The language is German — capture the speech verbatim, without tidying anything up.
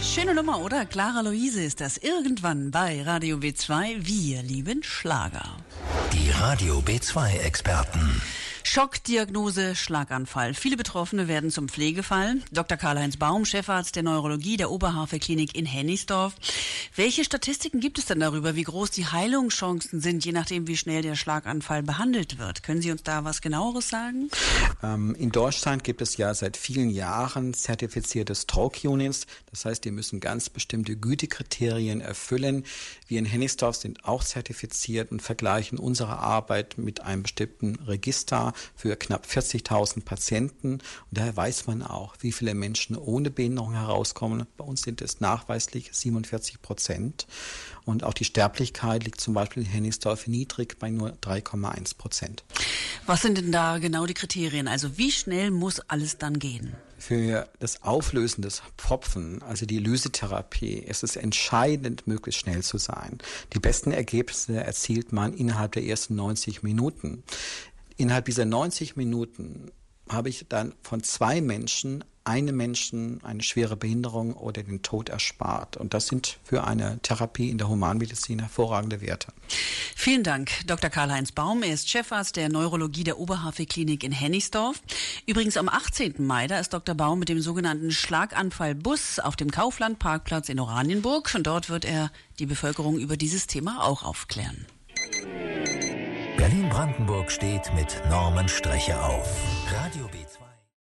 Schöne Nummer, oder? Clara Luise ist das irgendwann bei Radio B zwei. Wir lieben Schlager. Die Radio B zwei Experten. Schockdiagnose, Schlaganfall. Viele Betroffene werden zum Pflegefall. Doktor Karl-Heinz Baum, Chefarzt der Neurologie der Oberhavel-Klinik in Hennigsdorf. Welche Statistiken gibt es denn darüber, wie groß die Heilungschancen sind, je nachdem, wie schnell der Schlaganfall behandelt wird? Können Sie uns da was Genaueres sagen? Ähm, in Deutschland gibt es ja seit vielen Jahren zertifizierte Stroke Units. Das heißt, die müssen ganz bestimmte Gütekriterien erfüllen. Wir in Hennigsdorf sind auch zertifiziert und vergleichen unsere Arbeit mit einem bestimmten Register für knapp vierzigtausend Patienten. Und daher weiß man auch, wie viele Menschen ohne Behinderung herauskommen. Bei uns sind es nachweislich siebenundvierzig Prozent. Und auch die Sterblichkeit liegt zum Beispiel in Hennigsdorf niedrig bei nur drei Komma eins Prozent. Was sind denn da genau die Kriterien? Also wie schnell muss alles dann gehen? Für das Auflösen des Pfropfen, also die Lysetherapie, ist es entscheidend, möglichst schnell zu sein. Die besten Ergebnisse erzielt man innerhalb der ersten neunzig Minuten. Innerhalb dieser neunzig Minuten habe ich dann von zwei Menschen, einem Menschen eine schwere Behinderung oder den Tod erspart. Und das sind für eine Therapie in der Humanmedizin hervorragende Werte. Vielen Dank, Doktor Karl-Heinz Baum. Er ist Chefarzt der Neurologie der Oberhavel-Klinik in Hennigsdorf. Übrigens am achtzehnten Mai, da ist Doktor Baum mit dem sogenannten Schlaganfallbus auf dem Kaufland-Parkplatz in Oranienburg. Und dort wird er die Bevölkerung über dieses Thema auch aufklären. Berlin-Brandenburg steht mit Norman Streche auf. Radio B zwei.